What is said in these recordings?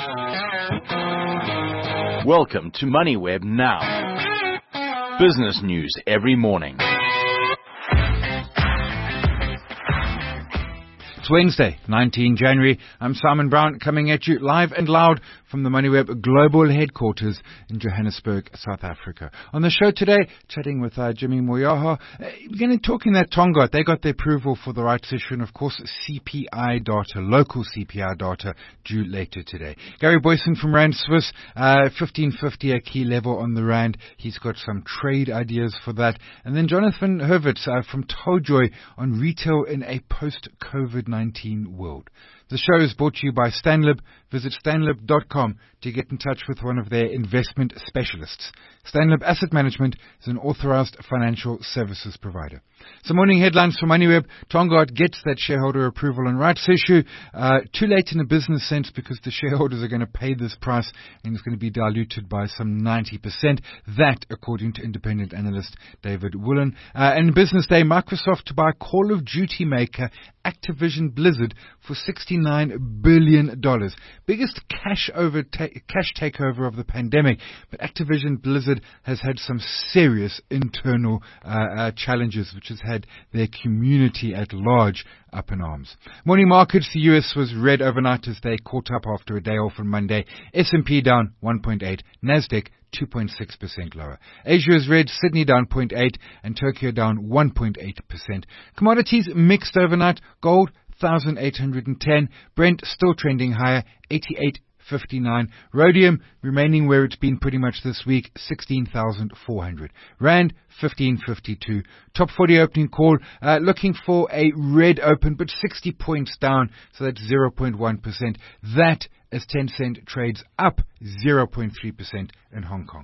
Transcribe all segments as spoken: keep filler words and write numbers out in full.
Welcome to MoneyWeb Now. Business news every morning. It's Wednesday, the nineteenth of January. I'm Simon Brown, coming at you live and loud from the MoneyWeb Global Headquarters in Johannesburg, South Africa. On the show today, chatting with uh, Jimmy Moyaha. Uh, we're going to be talking that Tongaat. They got the approval for the rights issue, and of course C P I data, local C P I data, due later today. Gary Boyson from Rand Swiss, uh, fifteen fifty a key level on the Rand. He's got some trade ideas for that. And then Jonathan Hurwitz uh, from Tolljoy on retail in a post-COVID nineteen world. The show is brought to you by Stanlib. Visit stanlib dot com to get in touch with one of their investment specialists. Stanlib Asset Management is an authorized financial services provider. Some morning headlines for MoneyWeb. Tongaat gets that shareholder approval and rights issue. Uh, too late in a business sense because the shareholders are going to pay this price and it's going to be diluted by some ninety percent. That, according to independent analyst David Woolen. Uh, and Business Day, Microsoft to buy Call of Duty maker Activision Blizzard for sixty-nine billion dollars. Biggest cash over ta- cash takeover of the pandemic. But Activision Blizzard has had some serious internal uh, uh, challenges, which has had their community at large up in arms. Morning markets, the U S was red overnight as they caught up after a day off on Monday. S and P down one point eight, Nasdaq two point six percent lower. Asia is red, Sydney down zero point eight and Tokyo down one point eight percent. Commodities mixed overnight. Gold one thousand eight hundred ten, Brent still trending higher, eighty-eight fifty-nine. Rhodium remaining where it's been pretty much this week, sixteen thousand four hundred. Rand fifteen fifty-two. Top forty opening call, uh, looking for a red open but sixty points down, so that's zero point one percent. That as Tencent trades up zero point three percent in Hong Kong.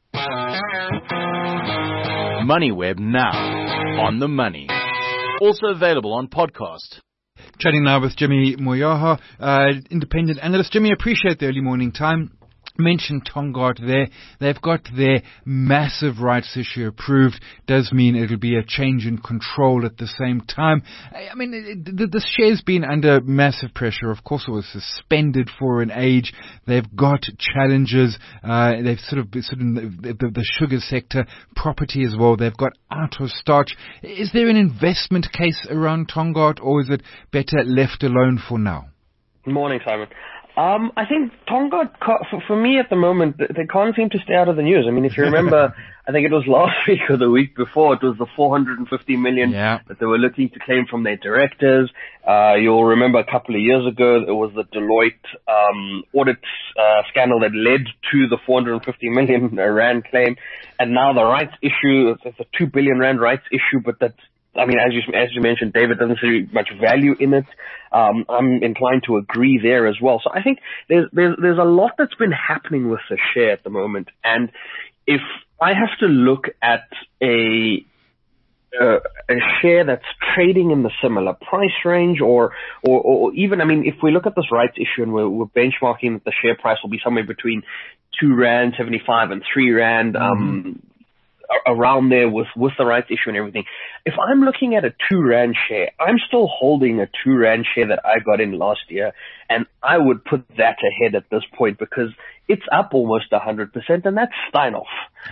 MoneyWeb Now, on the money. Also available on podcast. Chatting now with Jimmy Moyaha, uh, independent analyst. Jimmy, appreciate the early morning time. Mentioned Tongaat there. They've got their massive rights issue approved. Does mean it'll be a change in control at the same time. I mean, it, it, the share's been under massive pressure. Of course, it was suspended for an age. They've got challenges. Uh, they've sort of, sort of the, the, the sugar sector, property as well. They've got out of starch. Is there an investment case around Tongaat, or is it better left alone for now? Morning, Simon. Um, I think Tongaat, for, for me at the moment, they can't seem to stay out of the news. I mean, if you remember, I think it was last week or the week before, it was the four hundred fifty million yeah. that they were looking to claim from their directors. Uh, you'll remember a couple of years ago, it was the Deloitte um, audit uh, scandal that led to the four hundred fifty million rand claim. And now the rights issue, it's a two billion rand rights issue, but that's, I mean, as you, as you mentioned, David doesn't see much value in it. Um, I'm inclined to agree there as well. So I think there's, there's, there's a lot that's been happening with the share at the moment. And if I have to look at a, uh, a share that's trading in the similar price range or, or, or even, I mean, if we look at this rights issue and we're, we're benchmarking that the share price will be somewhere between two rand seventy-five and three rand, um, mm-hmm. around there with, with the rights issue and everything. If I'm looking at a two rand share, I'm still holding a two rand share that I got in last year, and I would put that ahead at this point because it's up almost one hundred percent, and that's Steinhoff.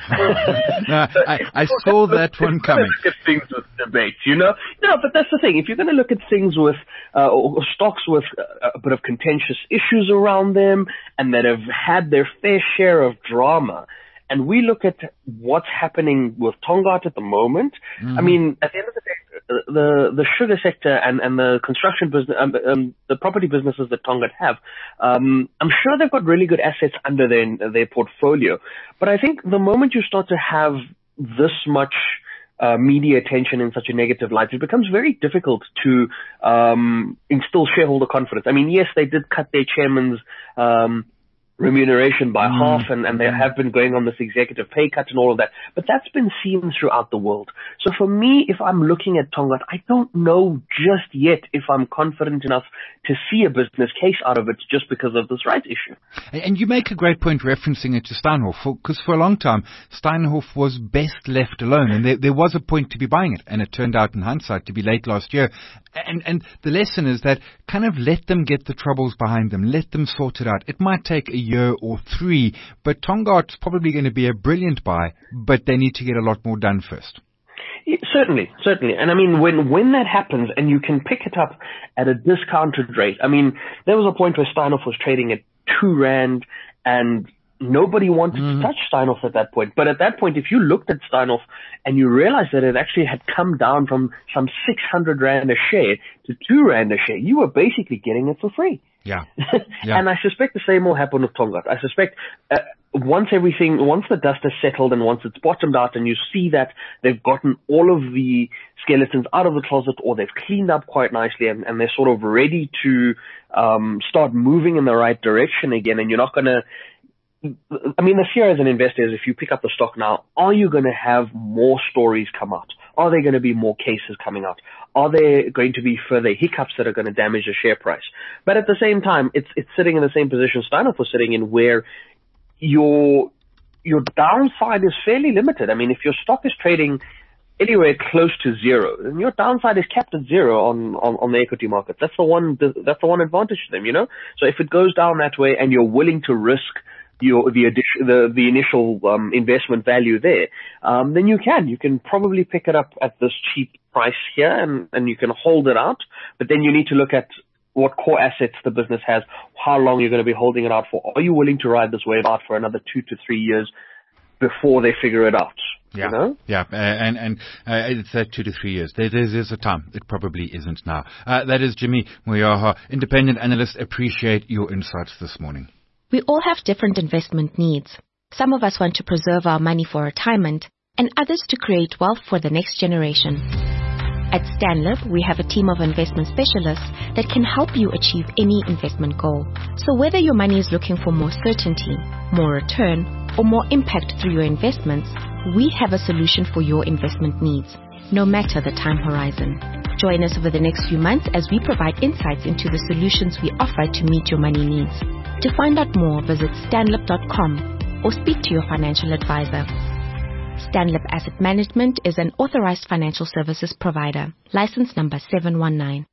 no, I, I saw that one coming. Look at things with debate, you know? No, but that's the thing. If you're going to look at things with, uh, or stocks with a, a bit of contentious issues around them and that have had their fair share of drama, and we look at what's happening with Tongaat at the moment. Mm-hmm. I mean, at the end of the day, the the sugar sector and, and the construction business, um, um, the property businesses that Tongaat have, um, I'm sure they've got really good assets under their their portfolio. But I think the moment you start to have this much uh, media attention in such a negative light, it becomes very difficult to um, instill shareholder confidence. I mean, yes, they did cut their chairman's Um, remuneration by Mm. half, and, and they have been going on this executive pay cut and all of that. But that's been seen throughout the world. So for me, if I'm looking at Tongaat, I don't know just yet if I'm confident enough to see a business case out of it just because of this rights issue. And you make a great point referencing it to Steinhoff, because for, for a long time, Steinhoff was best left alone, and there, there was a point to be buying it, and it turned out in hindsight to be late last year. And, and the lesson is that kind of let them get the troubles behind them, let them sort it out. It might take a year or three, but Tongaat's probably going to be a brilliant buy, but they need to get a lot more done first. Yeah, certainly, certainly. And I mean, when, when that happens and you can pick it up at a discounted rate, I mean, there was a point where Steinhoff was trading at two rand and nobody wanted mm. to touch Steinhoff at that point. But at that point, if you looked at Steinhoff and you realized that it actually had come down from some six hundred rand a share to two rand a share, you were basically getting it for free. Yeah. yeah. And I suspect the same will happen with Tongaat. I suspect uh, once everything, once the dust has settled and once it's bottomed out and you see that they've gotten all of the skeletons out of the closet or they've cleaned up quite nicely and, and they're sort of ready to um, start moving in the right direction again, and you're not going to, I mean, the fear as an investor is if you pick up the stock now, are you going to have more stories come out? Are there going to be more cases coming out? Are there going to be further hiccups that are going to damage the share price? But at the same time, it's it's sitting in the same position Steinhoff was sitting in, where your your downside is fairly limited. I mean, if your stock is trading anywhere close to zero, then your downside is capped at zero on, on, on the equity market. That's the one that's the one advantage to them, you know? So if it goes down that way and you're willing to risk your the addition, the the initial um, investment value there, um, then you can you can probably pick it up at this cheap price here, and, and you can hold it out. But then you need to look at what core assets the business has, how long you're going to be holding it out for. Are you willing to ride this wave out for another two to three years before they figure it out? Yeah, you know? yeah, uh, and and uh, it's uh, two to three years. There, there's, there's a time. It probably isn't now. Uh, that is Jimmy Moyaha, independent analyst. Appreciate your insights this morning. We all have different investment needs. Some of us want to preserve our money for retirement, and others to create wealth for the next generation. At Stanlib, we have a team of investment specialists that can help you achieve any investment goal. So whether your money is looking for more certainty, more return, or more impact through your investments, we have a solution for your investment needs, no matter the time horizon. Join us over the next few months as we provide insights into the solutions we offer to meet your money needs. To find out more, visit stanlib dot com or speak to your financial advisor. Stanlib Asset Management is an authorized financial services provider. License number seven one nine.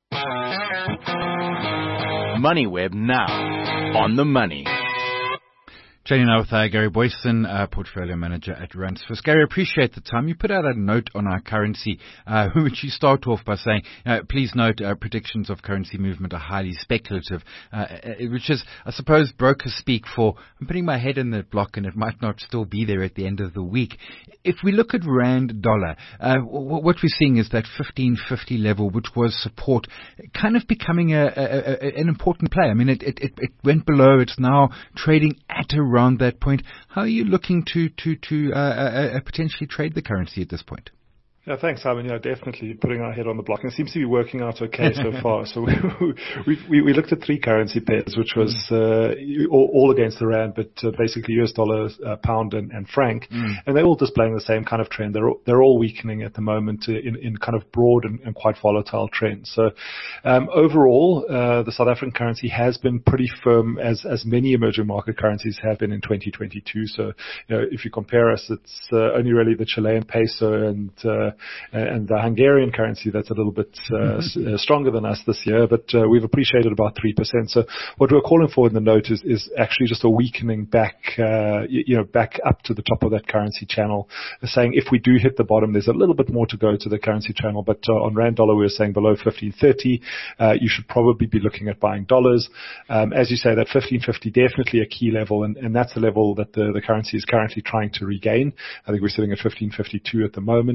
MoneyWeb now. On the money. Chatting now with uh, Gary Boyson, uh, portfolio manager at Rand Swiss. Gary, appreciate the time. You put out a note on our currency, uh, which you start off by saying, uh, please note, uh, predictions of currency movement are highly speculative, uh, which is, I suppose, brokers speak for, I'm putting my head in the block and it might not still be there at the end of the week. If we look at Rand dollar, uh, what we're seeing is that fifteen fifty level, which was support, kind of becoming a, a, a, an important play. I mean, it, it, it went below. It's now trading at a around that point. How are you looking to to to uh, uh, potentially trade the currency at this point? Yeah, thanks, Simon. Yeah, definitely putting our head on the block. And it seems to be working out okay so far. So we, we, we looked at three currency pairs, which was uh, all, all against the rand, but uh, basically U S dollar, uh, pound, and, and franc. Mm. And they're all displaying the same kind of trend. They're all, they're all weakening at the moment in, in kind of broad and, and quite volatile trends. So um, overall, uh, the South African currency has been pretty firm, as as many emerging market currencies have been in twenty twenty-two. So you know, if you compare us, it's uh, only really the Chilean peso and uh, and the Hungarian currency that's a little bit uh, uh, stronger than us this year, but uh, we've appreciated about three percent. So what we're calling for in the note is, is actually just a weakening back, uh, you, you know, back up to the top of that currency channel, saying if we do hit the bottom, there's a little bit more to go to the currency channel, but uh, on Rand dollar, we were saying below fifteen thirty, uh, you should probably be looking at buying dollars. Um, as you say, that fifteen fifty, definitely a key level, and, and that's the level that the, the currency is currently trying to regain. I think we're sitting at fifteen fifty-two at the moment.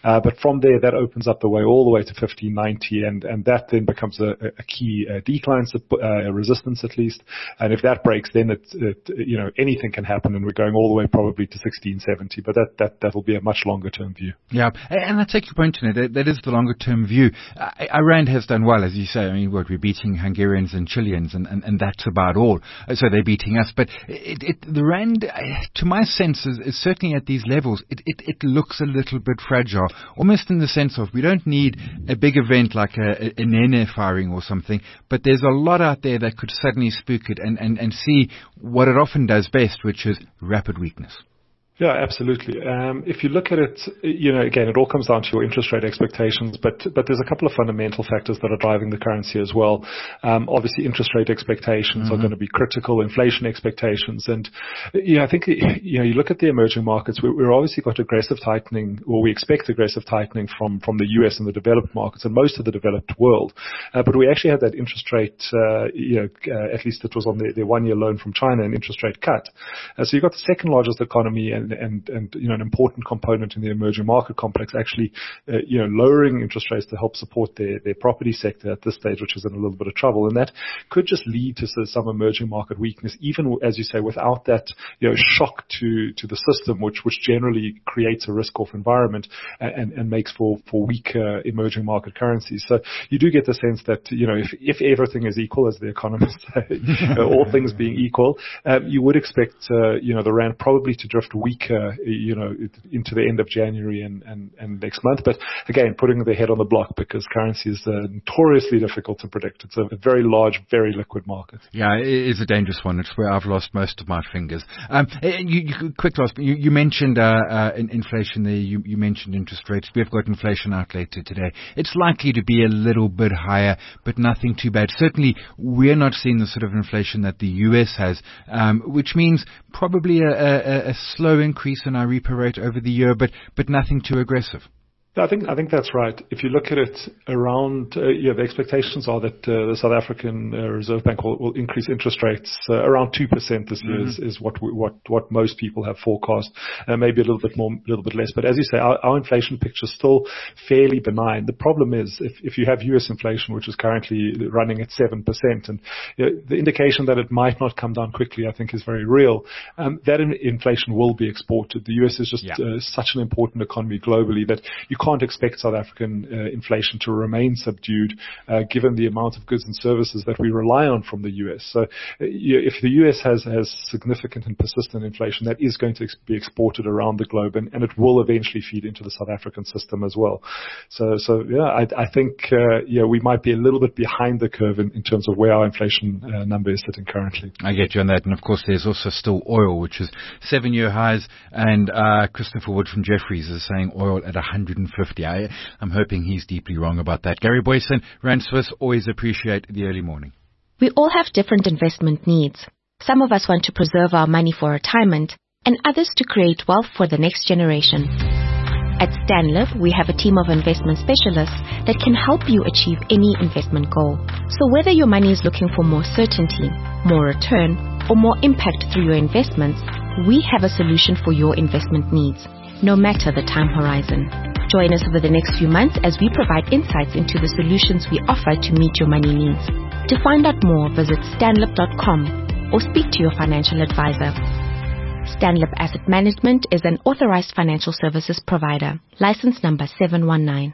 Uh, but from there, that opens up the way all the way to fifteen ninety, and, and that then becomes a, a key uh, decline, uh, resistance at least. And if that breaks, then it, it, you know, anything can happen, and we're going all the way probably to sixteen seventy. But that, that, that'll be a much longer term view. Yeah, and I take your point in it. That, that is the longer term view. Uh, Iran has done well, as you say. I mean, what, we're beating Hungarians and Chileans, and, and, and that's about all. So they're beating us. But it, it, the rand, uh, to my sense, is, is certainly at these levels, it, it, it looks a little bit fragile, almost in the sense of we don't need a big event like a, a Nene firing or something, but there's a lot out there that could suddenly spook it and, and, and see what it often does best, which is rapid weakness. Yeah, absolutely. Um, if you look at it, you know, again, it all comes down to your interest rate expectations, but but there's a couple of fundamental factors that are driving the currency as well. Um, obviously, interest rate expectations mm-hmm. are going to be critical, inflation expectations, and you know, I think you know, you look at the emerging markets. We, we're obviously got aggressive tightening, or we expect aggressive tightening from from the U S and the developed markets and most of the developed world. Uh, but we actually had that interest rate, uh, you know, uh, at least it was on the, the one-year loan from China, an interest rate cut. Uh, so you've got the second largest economy and And, and, you know, an important component in the emerging market complex actually, uh, you know, lowering interest rates to help support their, their property sector at this stage, which is in a little bit of trouble. And that could just lead to some emerging market weakness, even, as you say, without that, you know, shock to, to the system, which, which generally creates a risk-off environment and, and makes for, for weaker emerging market currencies. So you do get the sense that, you know, if, if everything is equal, as the economists say, all things being equal, um, you would expect, uh, you know, the rand probably to drift weaker, you know, into the end of January and, and, and next month. But again, putting their head on the block, because currency is uh, notoriously difficult to predict. It's a, a very large, very liquid market. Yeah, it is a dangerous one. It's where I've lost most of my fingers. Um, you, you, quick last, you, you mentioned uh, uh, inflation there. You, you mentioned interest rates. We've got inflation out later today. It's likely to be a little bit higher, but nothing too bad. Certainly, we're not seeing the sort of inflation that the U S has, um, which means probably a, a, a slow increase in our repo rate over the year, but but nothing too aggressive. I think I think that's right. If you look at it around, uh, yeah, the expectations are that uh, the South African uh, Reserve Bank will, will increase interest rates uh, around two percent this year. Mm-hmm. is, is what we, what what most people have forecast. Uh, maybe a little bit more, a little bit less. But as you say, our, our inflation picture is still fairly benign. The problem is if, if you have U S inflation, which is currently running at seven percent, and you know, the indication that it might not come down quickly, I think, is very real. Um, that in, inflation will be exported. The U S is just yeah. uh, such an important economy globally that you can't expect South African uh, inflation to remain subdued, uh, given the amount of goods and services that we rely on from the U S. So, uh, if the U S has has significant and persistent inflation, that is going to ex- be exported around the globe, and, and it will eventually feed into the South African system as well. So, so yeah, I, I think uh, yeah, we might be a little bit behind the curve in, in terms of where our inflation uh, number is sitting currently. I get you on that, and of course, there's also still oil, which is seven-year highs, and uh, Christopher Wood from Jefferies is saying oil at one hundred fifty. I, I'm hoping he's deeply wrong about that. Gary Boyson, Rand Swiss, always appreciate the early morning. We all have different investment needs. Some of us want to preserve our money for retirement, and others to create wealth for the next generation. At StanLib, we have a team of investment specialists that can help you achieve any investment goal. So whether your money is looking for more certainty, more return, or more impact through your investments, we have a solution for your investment needs, no matter the time horizon. Join us over the next few months as we provide insights into the solutions we offer to meet your money needs. To find out more, visit stanlib dot com or speak to your financial advisor. StanLib Asset Management is an authorized financial services provider. License number seven one nine.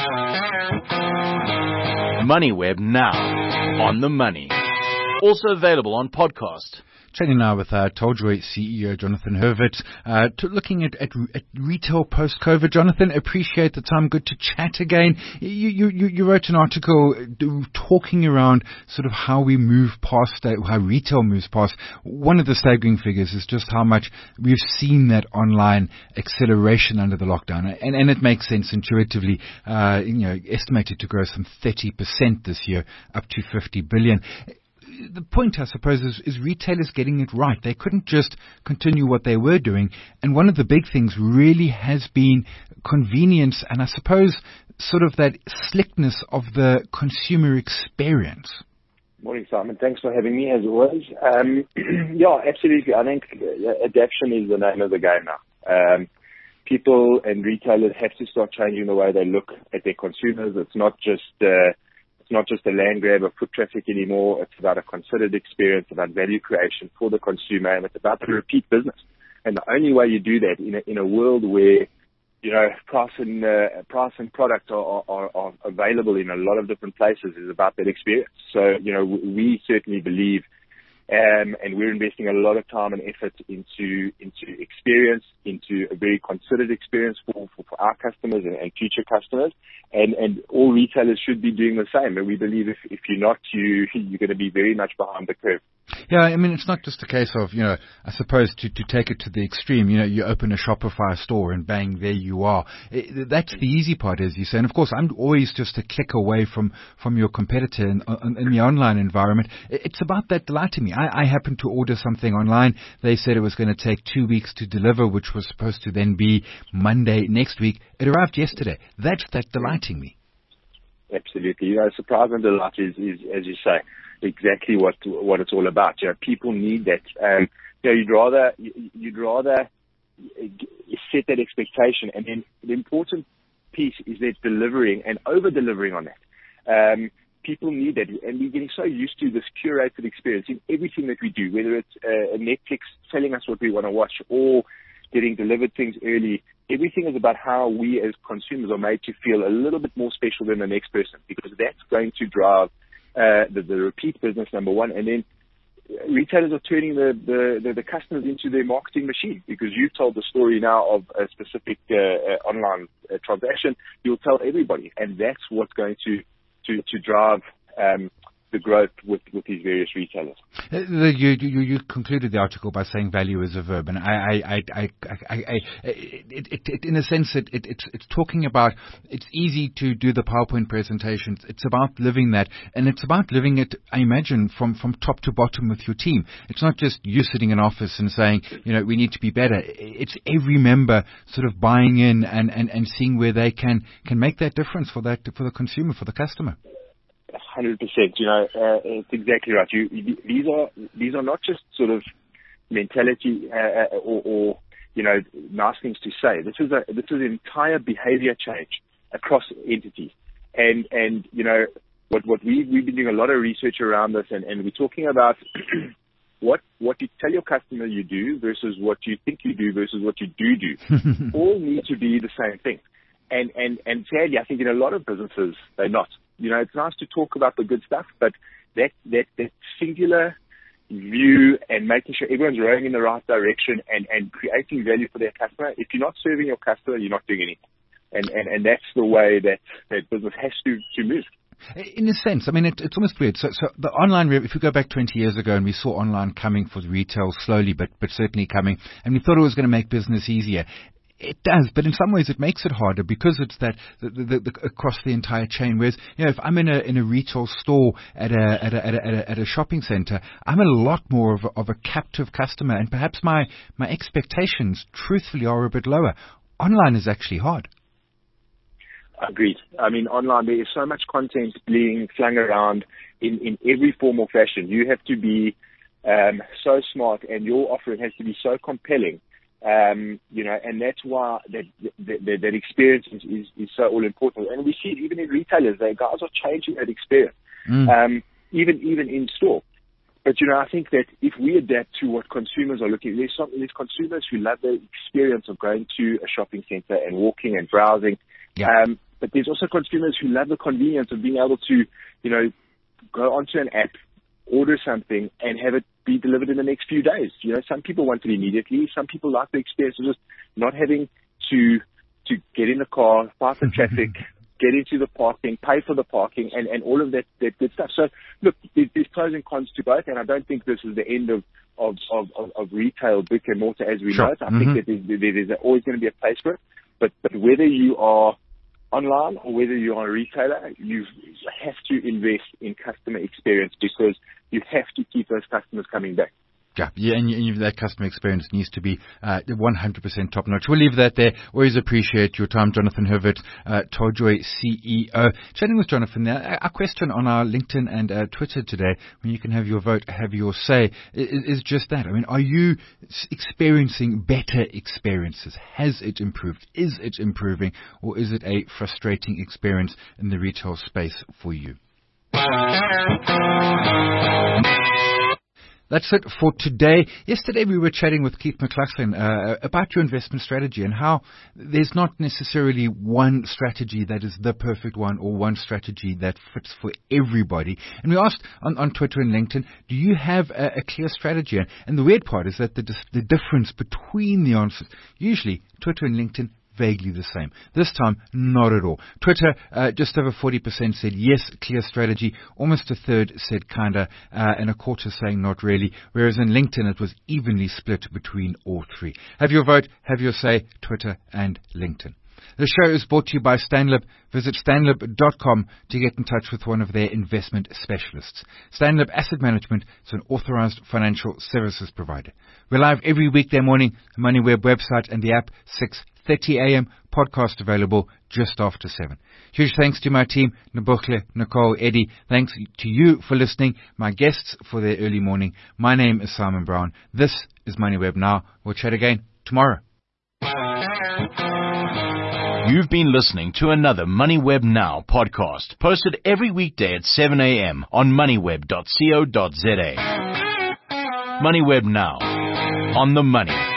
MoneyWeb now. On the money. Also available on podcast. Chatting now with uh, Tolljoy C E O Jonathan Hurwitz, uh, to looking at, at, at retail post-COVID. Jonathan, appreciate the time. Good to chat again. You, you, you wrote an article talking around sort of how we move past, uh, how retail moves past. One of the staggering figures is just how much we've seen that online acceleration under the lockdown, and, and it makes sense intuitively. Uh, you know, estimated to grow some thirty percent this year, up to fifty billion. The point, I suppose, is, is retailers getting it right. They couldn't just continue what they were doing. And one of the big things really has been convenience and I suppose sort of that slickness of the consumer experience. Morning, Simon. Thanks for having me, as always. Um, yeah, absolutely. I think adaptation is the name of the game now. Um, people and retailers have to start changing the way they look at their consumers. It's not just uh, it's not just a land grab of foot traffic anymore. It's about a considered experience, about value creation for the consumer, and it's about the repeat business. And the only way you do that in a, in a world where, you know, price and uh, price and product are, are, are available in a lot of different places is about that experience. So, you know, we certainly believe, um, and we're investing a lot of time and effort into into experience, into a very considered experience for, for, for our customers and, and future customers. And, and all retailers should be doing the same. And we believe if, if you're not, you, you're going to be very much behind the curve. Yeah, I mean, it's not just a case of, you know, I suppose to, to take it to the extreme, you know, you open a Shopify store and bang, there you are. It, that's the easy part, as you say. And of course, I'm always just a click away from, from your competitor in, in the online environment. It's about that delighting me. I, I happened to order something online. They said it was going to take two weeks to deliver, which was supposed to then be Monday next week. It arrived yesterday. That's that delighting me. Absolutely. You know, surprise and delight is, is, as you say, exactly what what it's all about. You know, people need that. Um, you know, you'd rather you'd rather set that expectation, and then the important piece is that delivering and over delivering on that. Um, people need that, and we're getting so used to this curated experience in everything that we do, whether it's uh, Netflix telling us what we want to watch or getting delivered things early. Everything is about how we as consumers are made to feel a little bit more special than the next person, because that's going to drive Uh, the, the repeat business, number one, and then retailers are turning the, the, the, the customers into their marketing machine, because you've told the story now of a specific uh, uh, online uh, transaction. You'll tell everybody, and that's what's going to to, to drive um, the growth with, with these various retailers. Uh, you, you, you concluded the article by saying value is a verb, and I, I, I, I, I, I it, it, it, in a sense, it, it, it's, it's talking about. It's easy to do the PowerPoint presentations. It's about living that, and it's about living it. I imagine from from top to bottom with your team. It's not just you sitting in office and saying, you know, we need to be better. It's every member sort of buying in and, and, and seeing where they can can make that difference for that for the consumer, for the customer. one hundred percent. You know, uh, it's exactly right. You, you, these are these are not just sort of mentality uh, or, or you know nice things to say. This is a this is an entire behaviour change across entities. And and you know what what we we've been doing a lot of research around this, and, and we're talking about what what you tell your customer you do versus what you think you do versus what you do do. All need to be the same thing. And and and sadly, I think in a lot of businesses they're not. You know, it's nice to talk about the good stuff, but that, that, that singular view and making sure everyone's rowing in the right direction and, and creating value for their customer. If you're not serving your customer, you're not doing anything. And, and, and that's the way that, that business has to, to move. In a sense, I mean, it, it's almost weird. So, so the online, if we go back twenty years ago and we saw online coming for retail slowly, but, but certainly coming, and we thought it was going to make business easier. It does, but in some ways it makes it harder because it's that the, the, the, across the entire chain. Whereas, you know, if I'm in a in a retail store at a at a at a, at a, at a shopping center, I'm a lot more of a, of a captive customer, and perhaps my my expectations, truthfully, are a bit lower. Online is actually hard. Agreed. I mean, online there is so much content being flung around in in every form or fashion. You have to be um, so smart, and your offering has to be so compelling. Um, you know, and that's why that that, that, that experience is, is, is so all important. And we see it even in retailers. They guys are changing that experience, mm. um, even even in store. But you know, I think that if we adapt to what consumers are looking, there's some there's consumers who love the experience of going to a shopping center and walking and browsing. Yeah. Um, but there's also consumers who love the convenience of being able to, you know, go onto an app, order something, and have it be delivered in the next few days. You know, some people want it immediately. Some people like the experience of just not having to to get in the car, pass the traffic, get into the parking, pay for the parking, and, and all of that, that good stuff. So, look, there's, there's pros and cons to both, and I don't think this is the end of of, of, of, of retail, brick and mortar as we sure. know it. I mm-hmm. think that there's, there's always going to be a place for it. But, but whether you are online or whether you are a retailer, you have to invest in customer experience because you have to keep those customers coming back. Yeah, yeah, and, you, and that customer experience needs to be uh, one hundred percent top notch. We'll leave that there. Always appreciate your time, Jonathan Herbert, uh, Toyjoy C E O. Chatting with Jonathan there. Our question on our LinkedIn and uh, Twitter today, when you can have your vote, have your say, is, is just that. I mean, are you experiencing better experiences? Has it improved? Is it improving? Or is it a frustrating experience in the retail space for you? That's it for today. Yesterday we were chatting with Keith McLaughlin uh, about your investment strategy and how there's not necessarily one strategy that is the perfect one or one strategy that fits for everybody. And we asked on, on Twitter and LinkedIn, do you have a, a clear strategy? And, and the weird part is that the, the difference between the answers, usually Twitter and LinkedIn, vaguely the same. This time, not at all. Twitter, uh, just over forty percent said yes, clear strategy. Almost a third said kinda, uh, and a quarter saying not really. Whereas in LinkedIn, it was evenly split between all three. Have your vote, have your say, Twitter and LinkedIn. The show is brought to you by Stanlib. Visit stanlib dot com to get in touch with one of their investment specialists. Stanlib Asset Management is an authorized financial services provider. We're live every weekday morning, the MoneyWeb website and the app, six thirty a.m. podcast available just after seven. Huge thanks to my team, Nabukhle, Nicole, Eddie. Thanks to you for listening, my guests for their early morning. My name is Simon Brown. This is MoneyWeb Now. We'll chat again tomorrow. You've been listening to another MoneyWeb Now podcast, posted every weekday at seven a.m. on moneyweb dot co dot za. MoneyWeb Now, on the money.